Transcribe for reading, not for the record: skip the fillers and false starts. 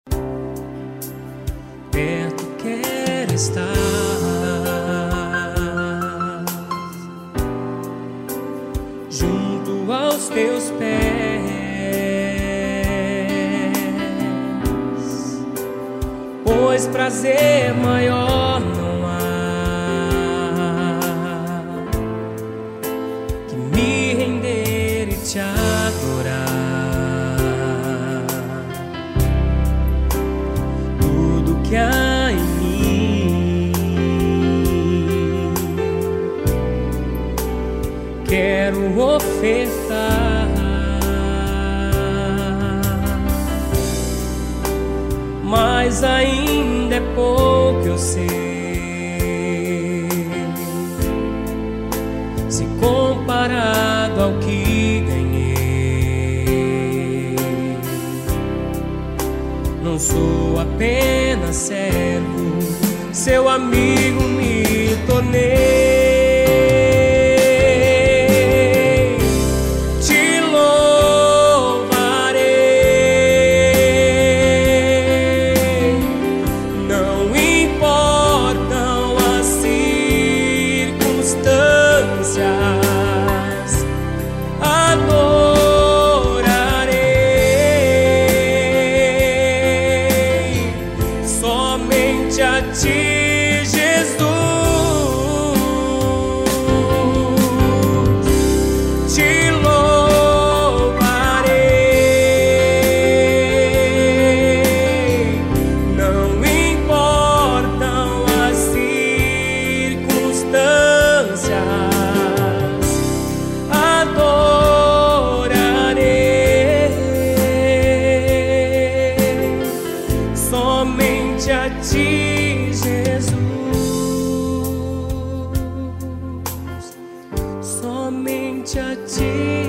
perto quero estar, junto aos teus pés, pois prazer maior não há que me render e te adorar. Tudo que há em mim quero ofertar, mas ainda é pouco, eu sei, se comparado ao que ganhei. Não sou apenas servo, seu amigo me tornei. Somente a ti, Jesus, te louvarei. Não importam as circunstâncias, adorarei. Somente a ti, Jesus, somente a ti.